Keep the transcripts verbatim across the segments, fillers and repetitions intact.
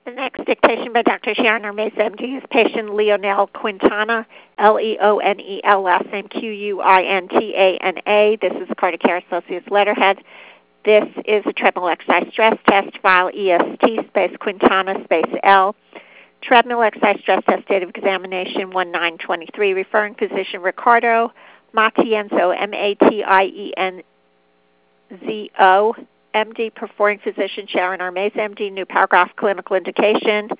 The next dictation by Doctor Sharon Armeza, M D, is patient Leonel Quintana, L E O N E L, last name Q U I N T A N A. This is Cardiacare Associates letterhead. This is a treadmill exercise stress test, file E S T space Quintana space L. Treadmill exercise stress test date of examination one nine twenty-three. Referring physician Ricardo Matienzo, M A T I E N Z O. M D, performing physician Sharon Armeza, M D, new paragraph, clinical indication.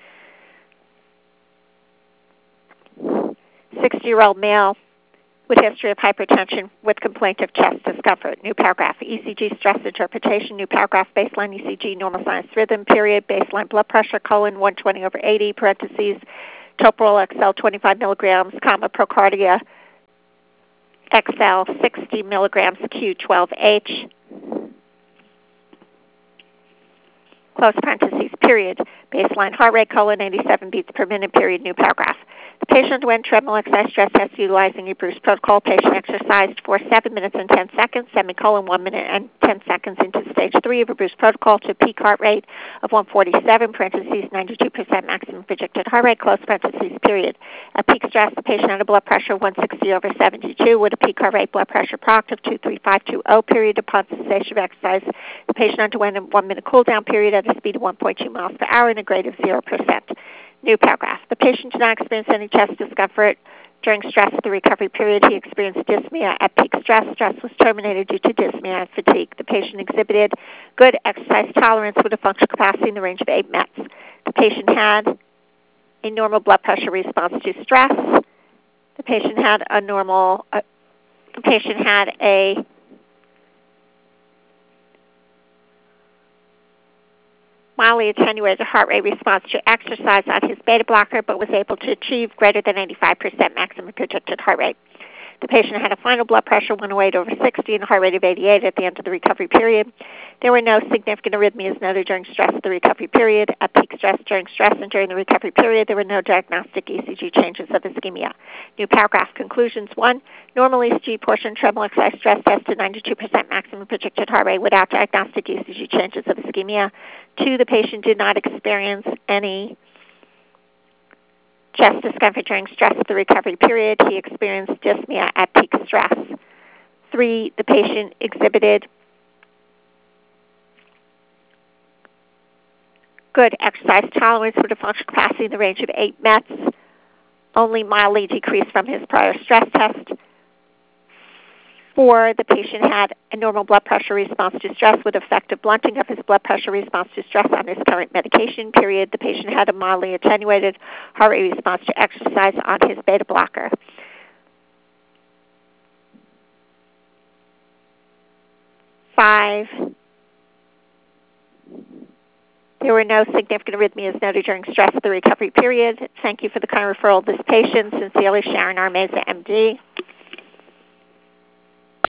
sixty-year-old male with history of hypertension with complaint of chest discomfort. New paragraph, E C G stress interpretation. New paragraph, baseline E C G, normal sinus rhythm, period. Baseline blood pressure, colon, one twenty over eighty, parentheses, toprol X L twenty-five milligrams, comma, procardia X L sixty milligrams, Q twelve H. Close parentheses, period. Baseline heart rate, colon, eighty-seven beats per minute, period. New paragraph. The patient underwent treadmill exercise stress test utilizing a Bruce protocol. Patient exercised for seven minutes and ten seconds, semicolon, one minute and ten seconds into stage three of a Bruce protocol to peak heart rate of one forty-seven, parentheses, ninety-two percent maximum projected heart rate, close parentheses, period. At peak stress, the patient had a blood pressure of one sixty over seventy-two with a peak heart rate blood pressure product of two three five two zero, period. Upon cessation of exercise, the patient underwent a one-minute cool-down period at a speed of one point two miles per hour and a grade of zero percent. New paragraph. The patient did not experience any chest discomfort during stress of the recovery period. He experienced dyspnea at peak stress. Stress was terminated due to dyspnea and fatigue. The patient exhibited good exercise tolerance with a functional capacity in the range of eight METs. The patient had a normal blood pressure response to stress. The patient had a normal, uh, the patient had a mildly attenuated heart rate response to exercise on his beta blocker, but was able to achieve greater than eighty-five percent maximum projected heart rate. The patient had a final blood pressure one oh eight over sixty and a heart rate of eighty-eight at the end of the recovery period. There were no significant arrhythmias noted during stress of the recovery period. At peak stress, during stress, and during the recovery period, there were no diagnostic E C G changes of ischemia. New paragraph conclusions. One, normal E C G portion treadmill exercise stress tested ninety-two percent maximum projected heart rate without diagnostic E C G changes of ischemia. Two, the patient did not experience any chest discomfort during stress of the recovery period. He experienced dyspnea at peak stress. Three, the patient exhibited good exercise tolerance with a functional capacity in the range of eight METs, only mildly decreased from his prior stress test. Four, the patient had a normal blood pressure response to stress with effective blunting of his blood pressure response to stress on his current medication, period. The patient had a mildly attenuated heart rate response to exercise on his beta blocker. Five, there were no significant arrhythmias noted during stress of the recovery period. Thank you for the kind referral of this patient. Sincerely, Sharon Armeza, M D.